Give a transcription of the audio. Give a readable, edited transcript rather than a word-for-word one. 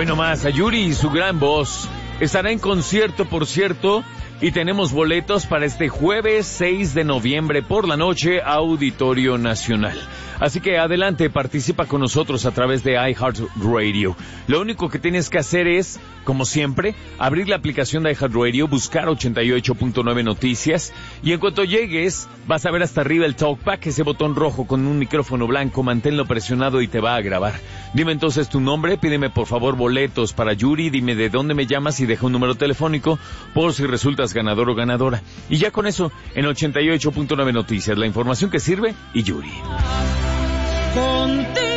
Hoy nomás, a Yuri y su gran voz. Estará en concierto, por cierto, y tenemos boletos para este jueves 6 de noviembre por la noche, Auditorio Nacional. Así que adelante, participa con nosotros a través de iHeartRadio. Lo único que tienes que hacer es, como siempre, abrir la aplicación de iHeartRadio, buscar 88.9 Noticias, y en cuanto llegues, vas a ver hasta arriba el Talkback, ese botón rojo con un micrófono blanco, manténlo presionado y te va a grabar. Dime entonces tu nombre, pídeme por favor boletos para Yuri, dime de dónde me llamas y deja un número telefónico por si resultas ganador o ganadora. Y ya con eso, en 88.9 Noticias, la información que sirve y Yuri. Contigo.